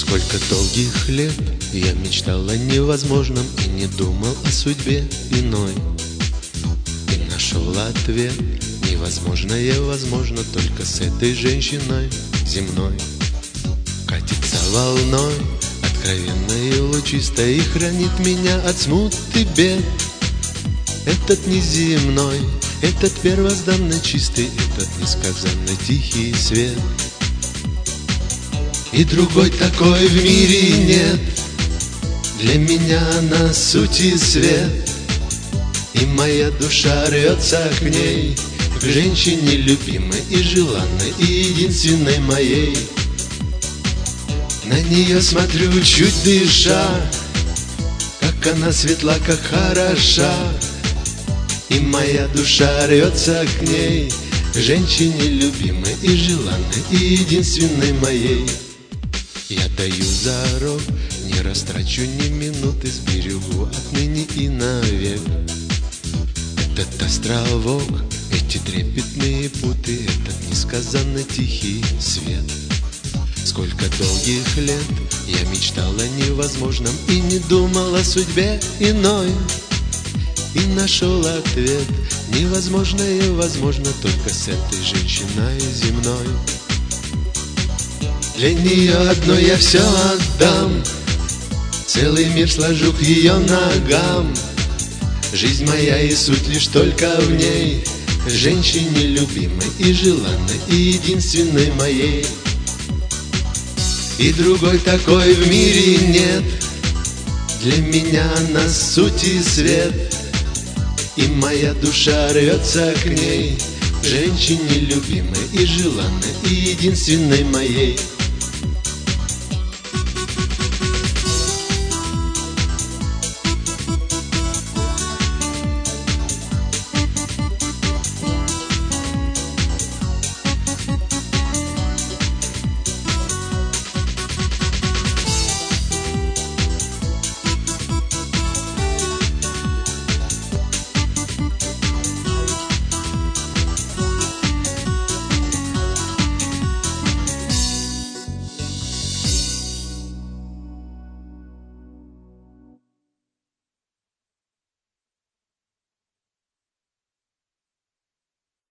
Сколько долгих лет я мечтал о невозможном и не думал о судьбе иной. И нашел ответ: невозможное возможно только с этой женщиной земной. Катится волной, откровенной и лучистой, и хранит меня от смут и бед. Этот неземной, этот первозданно чистый, этот несказанно тихий свет. И другой такой в мире нет, для меня она суть и свет. И моя душа рвется к ней, к женщине любимой и желанной, и единственной моей. На нее смотрю, чуть дыша, как она светла, как хороша. И моя душа рвется к ней, к женщине любимой и желанной, и единственной моей. Я даю зарок, не растрачу ни минуты, сберегу отныне и навек. Этот островок, эти трепетные путы, этот несказанно тихий свет. Сколько долгих лет я мечтал о невозможном и не думал о судьбе иной. И нашел ответ: невозможное возможно только с этой женщиной земной. Для нее одной я все отдам, целый мир сложу к ее ногам. Жизнь моя и суть лишь только в ней, женщине любимой и желанной, и единственной моей. И другой такой в мире нет, для меня она суть и свет. И моя душа рвется к ней, женщине любимой и желанной, и единственной моей.